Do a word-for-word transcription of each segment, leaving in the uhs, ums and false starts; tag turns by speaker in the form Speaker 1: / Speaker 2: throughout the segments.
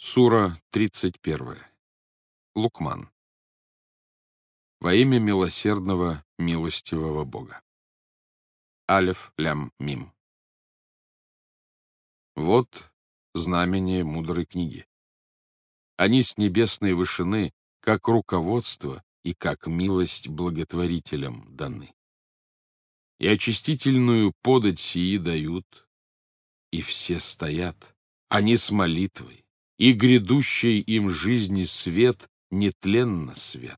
Speaker 1: Сура тридцать первая. Лукман. Во имя милосердного, милостивого Бога. Алеф, лям, мим. Вот знамение мудрой книги. Они с небесной вышины, как руководство и как милость благотворителям даны. И очистительную подать сии дают, и все стоят, они с молитвой, и грядущий им жизни свет нетленно свет.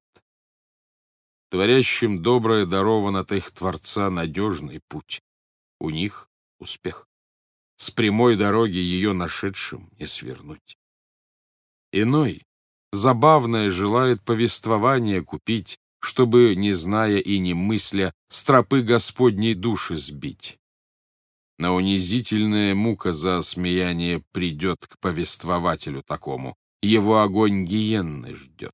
Speaker 1: Творящим доброе дарован от их Творца надежный путь. У них успех. С прямой дороги ее нашедшим не свернуть. Иной, забавное, желает повествование купить, чтобы, не зная и не мысля, с тропы Господней души сбить. Но унизительная мука за осмеяние придет к повествователю такому, его огонь гиенны ждет.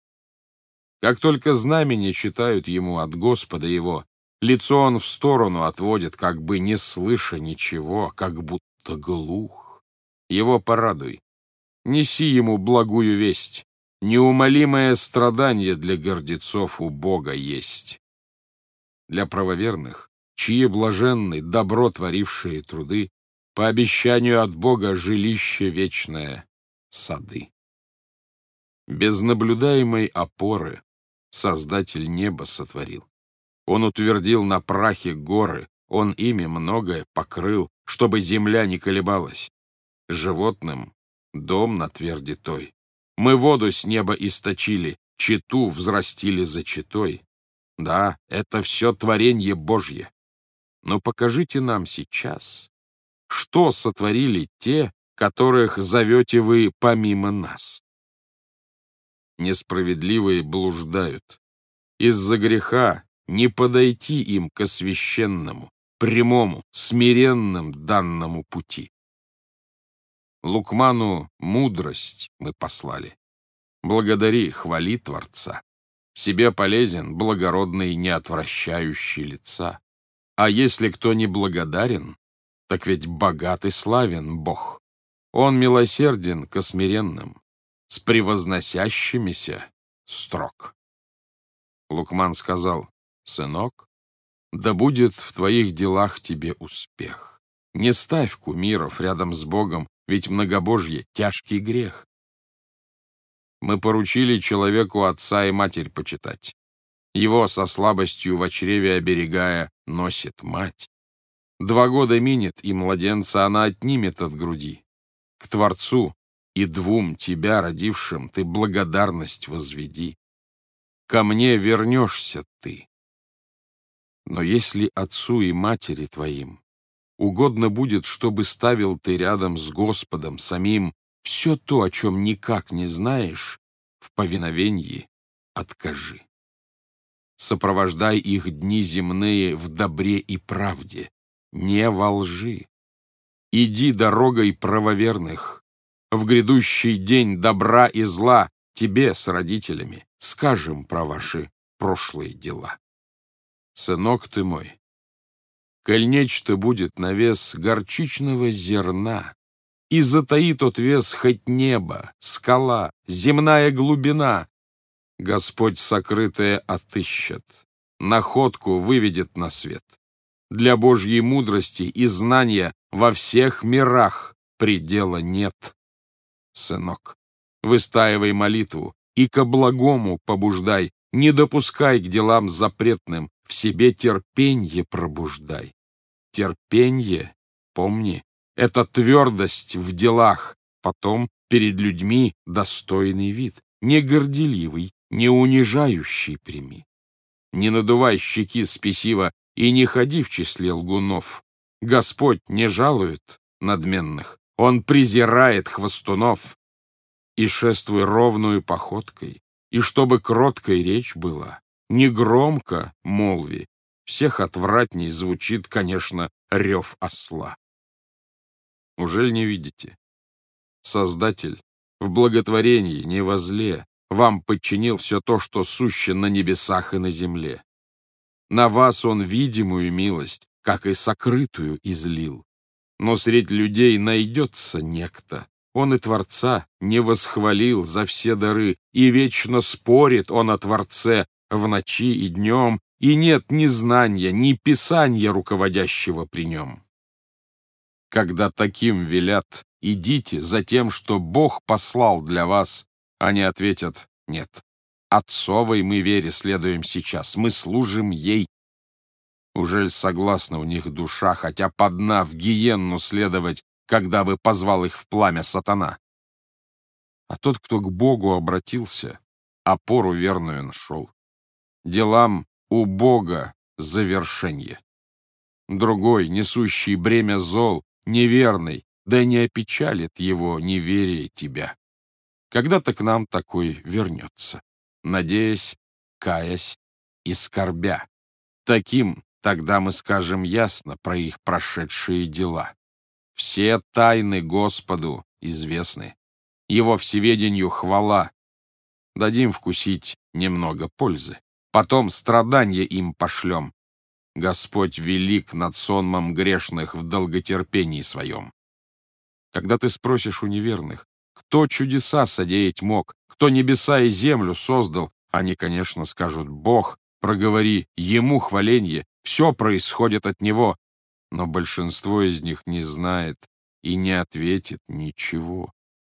Speaker 1: Как только знамения читают ему от Господа его, лицо он в сторону отводит, как бы не слыша ничего, как будто глух. Его порадуй, неси ему благую весть, неумолимое страдание для гордецов у Бога есть. Для правоверных, чьи блаженны, добро творившие труды, по обещанию от Бога жилище вечное, сады. Без наблюдаемой опоры Создатель неба сотворил. Он утвердил на прахе горы, он ими многое покрыл, чтобы земля не колебалась. Животным дом на тверди той. Мы воду с неба источили, читу взрастили за читой. Да, это все творенье Божье. Но покажите нам сейчас, что сотворили те, которых зовете вы помимо нас. Несправедливые блуждают. Из-за греха не подойти им к освященному, прямому, смиренным данному пути. Лукману мудрость мы послали. Благодари, хвали Творца. Себе полезен, благородный, не отвращающий лица. А если кто не благодарен, так ведь богат и славен Бог. Он милосерден к смиренным, с превозносящимися строг. Лукман сказал: «Сынок, да будет в твоих делах тебе успех. Не ставь кумиров рядом с Богом, ведь многобожье — тяжкий грех. Мы поручили человеку отца и матерь почитать. Его со слабостью в чреве оберегая носит мать. Два года минет, и младенца она отнимет от груди. К Творцу и двум тебя, родившим, ты благодарность возведи. Ко мне вернешься ты. Но если отцу и матери твоим угодно будет, чтобы ставил ты рядом с Господом самим все то, о чем никак не знаешь, в повиновении откажи. Сопровождай их дни земные в добре и правде, не во лжи. Иди дорогой правоверных. В грядущий день добра и зла тебе с родителями скажем про ваши прошлые дела. Сынок ты мой, коль нечто будет на вес горчичного зерна, и затаит тот вес хоть небо, скала, земная глубина, Господь сокрытое отыщет, находку выведет на свет. Для Божьей мудрости и знания во всех мирах предела нет. Сынок, выстаивай молитву и ко благому побуждай, не допускай к делам запретным, в себе терпенье пробуждай. Терпенье, помни, это твердость в делах, потом перед людьми достойный вид, не горделивый, не унижающий прими. Не надувай щеки спесиво и не ходи в числе лгунов. Господь не жалует надменных, Он презирает хвостунов. И шествуй ровную походкой, и чтобы кроткой речь была, не громко молви, всех отвратней звучит, конечно, рев осла. Ужель не видите? Создатель в благотворении, не во зле, вам подчинил все то, что суще на небесах и на земле. На вас он видимую милость, как и сокрытую, излил. Но средь людей найдется некто, Он и Творца не восхвалил за все дары, и вечно спорит он о Творце в ночи и днем, и нет ни знания, ни писания руководящего при нем. Когда таким велят: идите за тем, что Бог послал для вас, они ответят: нет, отцовой мы вере следуем сейчас, мы служим ей. Ужель согласна у них душа, хотя по дна в гиенну следовать, когда бы позвал их в пламя сатана? А тот, кто к Богу обратился, опору верную нашел. Делам у Бога завершенье. Другой, несущий бремя зол, неверный, да не опечалит его неверие тебя. Когда-то к нам такой вернется, надеясь, каясь и скорбя. Таким тогда мы скажем ясно про их прошедшие дела. Все тайны Господу известны, Его всеведенью хвала. Дадим вкусить немного пользы, потом страдания им пошлем. Господь велик над сонмом грешных в долготерпении своем. Когда ты спросишь у неверных, кто чудеса содеять мог, кто небеса и землю создал, они, конечно, скажут: Бог. Проговори, Ему хваленье, все происходит от Него. Но большинство из них не знает и не ответит ничего.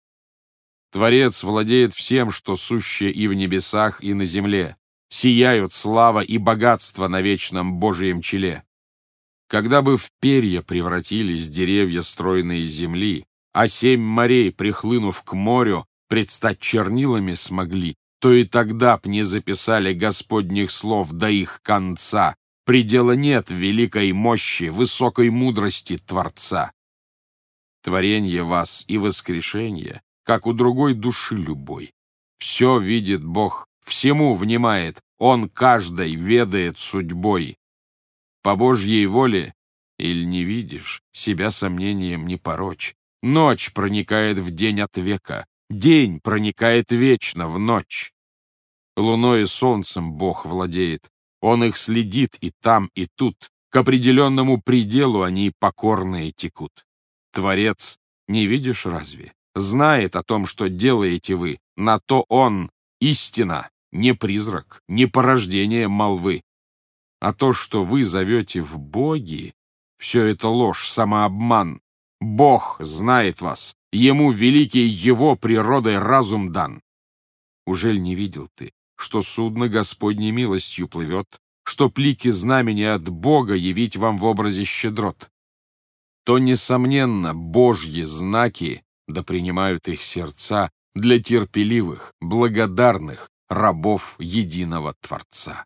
Speaker 1: Творец владеет всем, что сущее и в небесах, и на земле. Сияют слава и богатство на вечном Божием челе. Когда бы в перья превратились деревья стройные земли, а семь морей, прихлынув к морю, предстать чернилами смогли, то и тогда б не записали Господних слов до их конца. Предела нет великой мощи, высокой мудрости Творца. Творенье вас и воскрешенье, как у другой души любой. Все видит Бог, всему внимает, Он каждой ведает судьбой. По Божьей воле, иль не видишь, себя сомнением не порочь. Ночь проникает в день от века, день проникает вечно в ночь. Луной и солнцем Бог владеет, Он их следит и там, и тут. К определенному пределу они покорные текут. Творец, не видишь разве? Знает о том, что делаете вы, на то Он истина, не призрак, не порождение молвы. А то, что вы зовете в боги, все это ложь, самообман. Бог знает вас, Ему великий Его природой разум дан. Ужель не видел ты, что судно Господней милостью плывет, что плики знамени от Бога явить вам в образе щедрот? То, несомненно, Божьи знаки, да принимают их сердца для терпеливых, благодарных рабов единого Творца.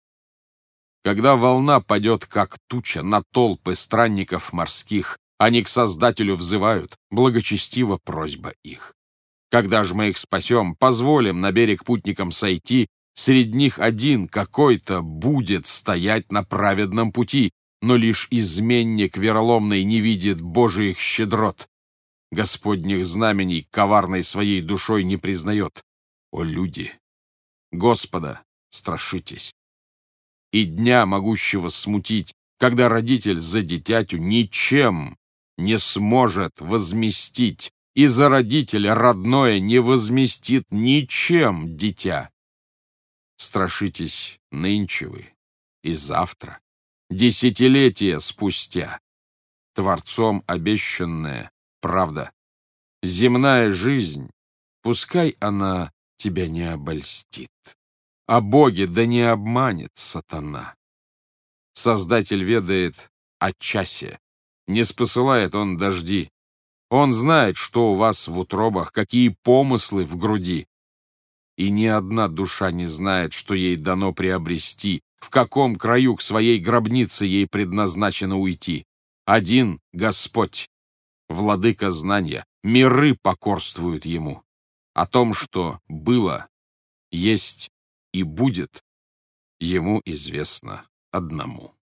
Speaker 1: Когда волна падет, как туча, на толпы странников морских, они к Создателю взывают, благочестива просьба их. Когда ж мы их спасем, позволим на берег путникам сойти, среди них один какой-то будет стоять на праведном пути, но лишь изменник вероломный не видит Божиих щедрот. Господних знамений коварной своей душой не признает. О, люди! Господа страшитесь! И дня, могущего смутить, когда родитель за дитятю ничем не сможет возместить, и за родителя родное не возместит ничем дитя. Страшитесь нынче вы и завтра, десятилетия спустя. Творцом обещанная правда. Земная жизнь, пускай она тебя не обольстит. О Боге да не обманет сатана. Создатель ведает о часе, не спосылает Он дожди. Он знает, что у вас в утробах, какие помыслы в груди. И ни одна душа не знает, что ей дано приобрести, в каком краю к своей гробнице ей предназначено уйти. Один Господь, владыка знания, миры покорствуют Ему. О том, что было, есть и будет, Ему известно одному.